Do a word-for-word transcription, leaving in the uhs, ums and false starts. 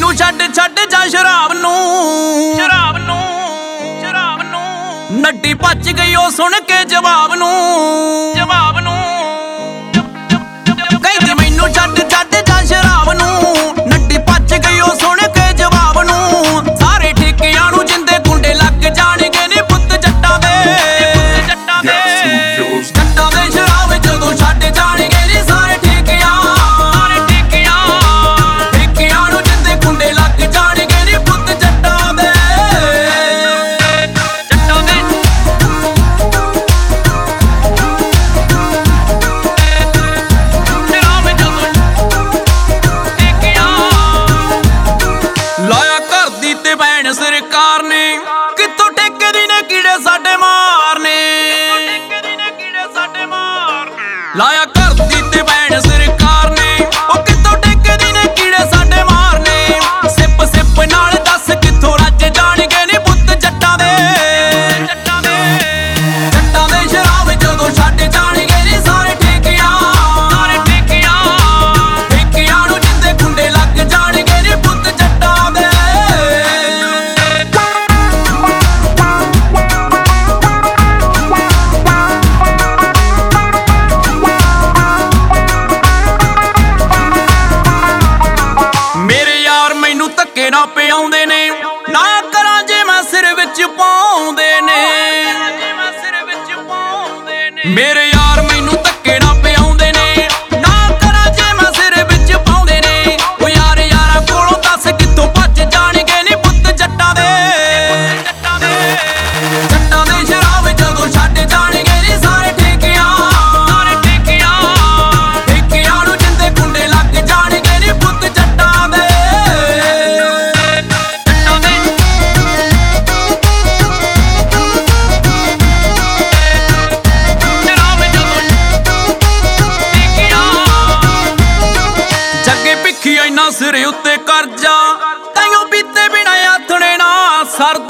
ਮੈਨੂੰ ਛੱਡ ਛੱਡ ਜਾ ਸ਼ਰਾਬ ਨੂੰ ਸ਼ਰਾਬ ਨੂੰ ਸ਼ਰਾਬ ਨੂੰ ਨੱਡੀ ਭੱਜ ਗਈ ਉਹ ਸੁਣ ਕੇ ਜਵਾਬ ਨੂੰ ਜਵਾਬ ਨੂੰ ਕਹਿੰਦੀ ਮੈਨੂੰ ਛੱਡ ਛੱਡ ਜਾ ਸ਼ਰਾਬ ਨੂੰ ਨੱਡੀ ਭੱਜ ਗਈ ਉਹ ਸੁਣ ਕੇ ਜਵਾਬ ਨੂੰ ਸਾਰੇ ਠੇਕਿਆਂ ਨੂੰ ਜਿੰਦੇ ਗੁੰਡੇ ਲੱਗ ਜਾਣਗੇ ਨੀ ਪੁੱਤ ਜੱਟਾਂ ਦੇ ਜੱਟਾਂ ਦੇ ਜੱਟਾਂ ਦੇ ਸ਼ਰਾਬ ਜਦੋਂ ਛੱਡ ਜਾਣਗੇ ਨੀ ਸਾਰੇ ਠੇਕਿਆਂ ਸਾਰੇ ਠੇਕਿਆਂ ਠੇਕਿਆਂ ਨੂੰ ਜਿੰਦੇ ਗੁੰਡੇ ਲੱਗ ਜਾਣਗੇ ਨੀ ਪੁੱਤ ਜੱਟਾਂ ਦੇ ਜੱਟਾਂ ਦੇ ਸ਼ਰਾਬ ਜਦੋਂ ਠੇਕਿਆਂ ਲਾਇਆ ਘਰ ਦੀ ਤੇ ਭੈਣ ਸਰਕਾਰ ਨੇ ਕਿੱਥੋਂ ਠੇਕੇ ਦੀ ਨੇ ਕੀੜੇ ਸਾਡੇ ਮਾਰਨੇ ਲਾਇਆ ਘਰ ਦੀ ਤੇ ਭੈਣ ਸਰਕਾਰ ਨੇ ਉਹ ਕਿੱਥੋਂ ਠੇਕੇ ਦੀ ਨੇ ਕੀੜੇ ਸਾਡੇ ਮਾਰਨੇ ਸਿਪ ਸਿਪ ਨਾਲ ਦੱਸ ਕਿੱਥੋਂ ਰੱਜ ਜਾਣਗੇ ਨੀ ਪੁੱਤ ਜੱਟਾਂ ਦੇ ਜੱਟਾਂ ਦੇ ਜੱਟਾਂ ਦੇ ਸ਼ਰਾਬ ਜਦੋਂ ਛੱਡ ਜਾਣਗੇ ਨੀ ਸਾਰੇ ਠੇਕਿਆਂ ਸਾਰੇ ਠੇਕਿਆਂ ਠੇਕਿਆਂ ਨੂੰ ਜਿੰਦੇ ਗੁੰਡੇ ਲੱਗ ਜਾਣਗੇ ਨੀ ਪੁੱਤ ਜੱਟਾਂ ਦੇ ਮੇਰੇ ਯਾਰ ਮੈਨੂੰ ਧੱਕੇ ਨਾ ਪਿਆਉਂਦੇ ਨੇ ਨਾ ਕਰਾਂ ਜੇ ਮੈਂ ਸਿਰ ਵਿੱਚ ਪਾਉਂਦੇ ਨੇ ਮੇਰੇ ਯਾਰ ਮੈਨੂੰ ਧੱਕੇ ਨਾ ਪਿਆਉਂਦੇ ਨੇ ਨਾ ਕਰਾਂ ਜੇ ਮੈਂ ਸਿਰ ਵਿੱਚ ਪਾਉਂਦੇ ਨੇ ਉਹ ਯਾਰ ਯਾਰਾਂ ਕੋਲੋਂ ਦੱਸ ਕਿੱਥੋਂ ਭੱਜ ਜਾਣਗੇ ਨੀ ਪੁੱਤ ਜੱਟਾਂ ਦੇ ਜੱਟਾਂ ਦੇ ਜੱਟਾਂ ਦੇ ਸ਼ਰਾਬ ਜਦੋਂ ਛੱਡ ਜਾਣਗੇ ਨੀ ਸਾਰੇ ਠੇਕਿਆਂ ਸਾਰੇ ਠੇਕਿਆਂ ਠੇਕਿਆਂ ਨੂੰ ਜਿੰਦੇ ਗੁੰਡੇ ਲੱਗ ਜਾਣਗੇ ਨੀ ਪੁੱਤ ਜੱਟਾਂ ਦੇ ਜੱਟਾਂ ਦੇ ਸ਼ਰਾਬ ਜਦੋਂ ਠੇਕਿਆਂ ਜੱਗੇ ਭਿੱਖੀ ਇੰਨਾ ਸਿਰ ਉੱਤੇ ਕਰਜ਼ਾ ਤਾਈਓ ਪੀਤੇ ਬਿਨਾ ਆਥਣੇ ਨਾ ਸਰਦਾ